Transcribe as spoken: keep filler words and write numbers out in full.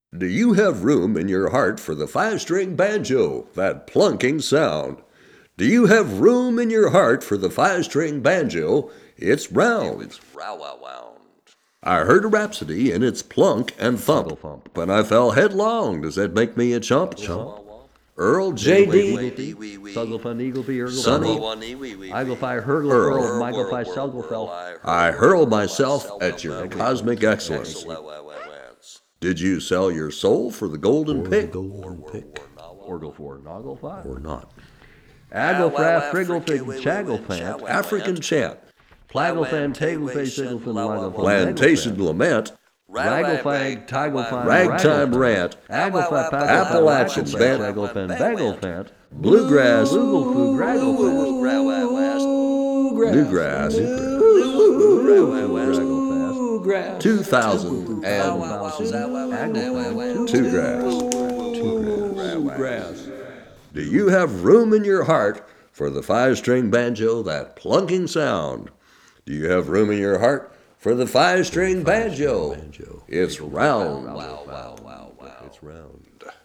Do you have room in your heart for the five-string banjo, that plunking sound? Do you have room in your heart for the five-string banjo? It's round. It's row-wow-wound. I heard a rhapsody in its plunk and thump, but I fell headlong. Does that make me a chump? Chump. Earl J D, Sugglefun, Eagleby, Sonny, Eagleby, Iglefy, Hurgle, Earl. Earl, Miglefy, Sugglefell. I hurl myself at your cosmic excellence. Did you sell your soul for the golden pick? Golden pick. Orgle for Nogglefy. Or not? Agglefraff, Frigglefig, Chagglefant. African chant, Plagglefan, Taglefay, Sigglefin, Lagglefan. plantation lament, Ragglefag, Tagglefine, ragtime rant, Agglefap, Appalachian band, Agglefan, Bagglefant. bluegrass, Blueglefoo, Gragglefast. newgrass, Bluegrass. two thousand and Agglefan. two grass. Grass. Do you have room in your heart for the five-string banjo, that plunking sound? Do you have room in your heart for the five-string banjo? It's round. Wow, wow, wow, wow. It's round.